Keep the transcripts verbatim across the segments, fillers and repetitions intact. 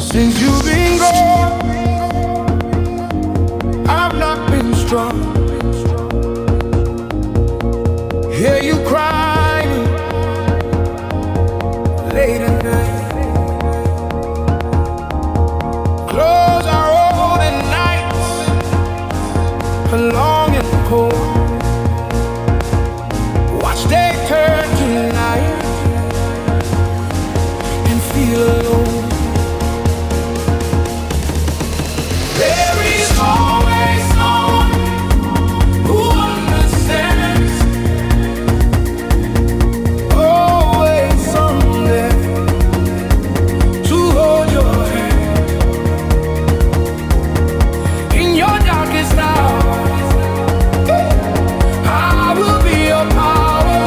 Since you've been gone, I've not been strong. Hear you crying late at night. Clothes are old and nights are long and cold. Watch day turn to night and feel alone. There is always someone who understands. Always someone there to hold your hand in your darkest hour. I will be your power.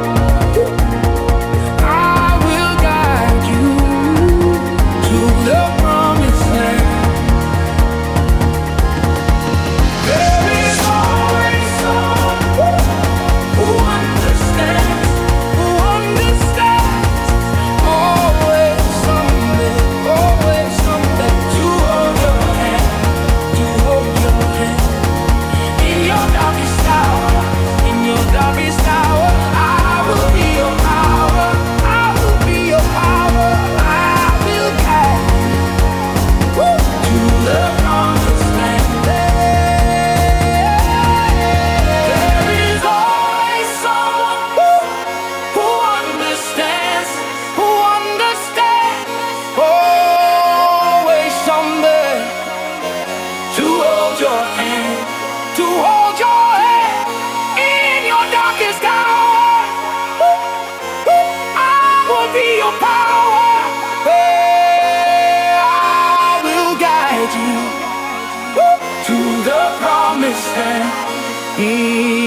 I will guide you to the promised land. There is always someone who understands, who understands. Always someday, always someday to hold your hand, to hold your hand in your darkest hour, in your darkest hour. I will be your power, I will be your power. I will guide you to the promised land. There is always someone who understands, who understands. Always somebody to hold your hand, to hold your hand in your darkest hour. I will be your power. I will guide you to the promised land.